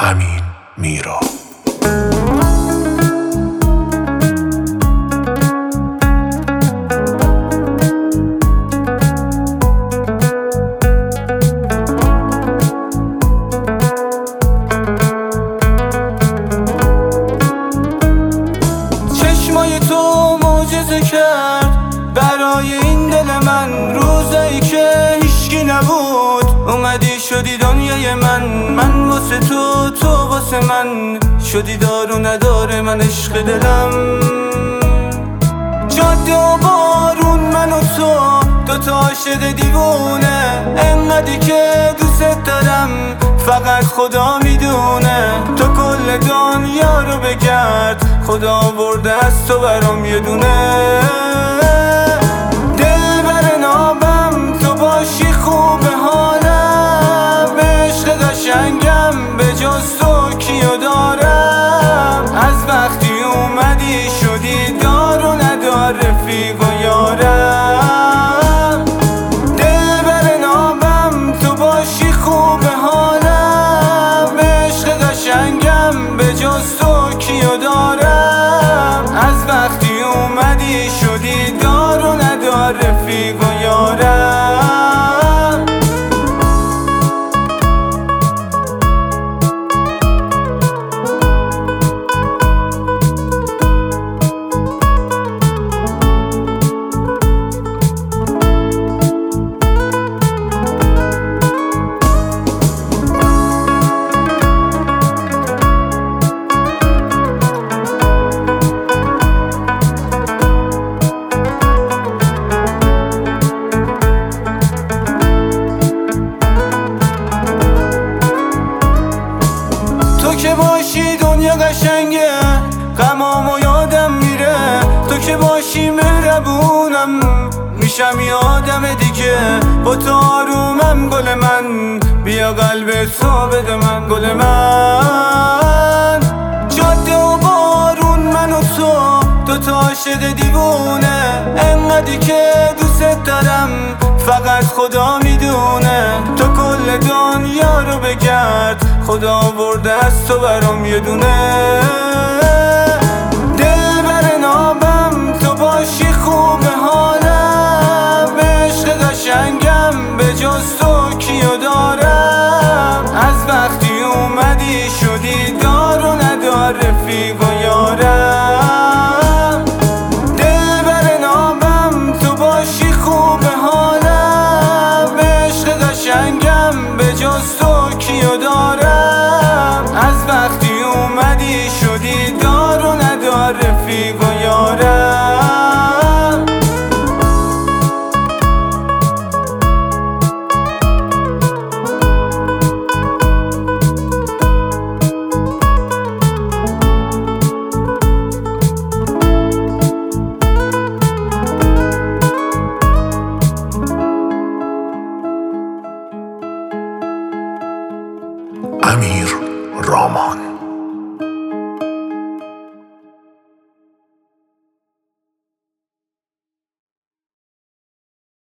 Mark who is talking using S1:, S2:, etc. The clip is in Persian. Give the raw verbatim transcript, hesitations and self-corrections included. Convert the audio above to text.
S1: امین میرا.
S2: چشمای تو معجزه کرد برای این دل من، روزایی که هیچکی نبود اومدی شدی دنیای من. من واسه تو، تو واسه من شدی دار و نداره من عشق دلم. جاده و بارون من و تو دوتا عاشق دیوونه، انقدری که دوست دارم فقط خدا میدونه. تو کل دنیا رو بگرد، خدا آورده از تو برام یه دونه. دل بر نابم تو باشی خوب حالم، عشق قشنگم به جز تو کیو دارم. از وقتی اومدی شدی دار و ندار رفیق و یارم. دل بر نابم تو باشی خوب حالم، عشق قشنگم به جز تو کیو دارم. از وقتی اومدی شدی دار و ندار رفیق و یارم. تو که باشی دنیا قشنگه، غمامو یادم میره. تو که باشی مهربونم، میشم یه آدم دیگه. با تو آرومم گل من، بیا قلب تو بده من گل من. جاده و بارون من و تو دوتا عاشق دیوونه، انقدری که دوست دارم فقط خدا میدونه. تو کل دنیا رو بگرد، خدا آورده از تو برام یه دونه. دل بر نابم تو باشی خوب حالم، عشق قشنگم به جز تو کیو دارم. از وقتی اومدی شدی دار و ندار رفیق و یارم. دل بر نابم تو باشی خوب حالم، عشق قشنگم به جز تو کیو دارم. از وقتی اومدی شدی دار و ندار رفیق و یارم.
S1: امیر رامان.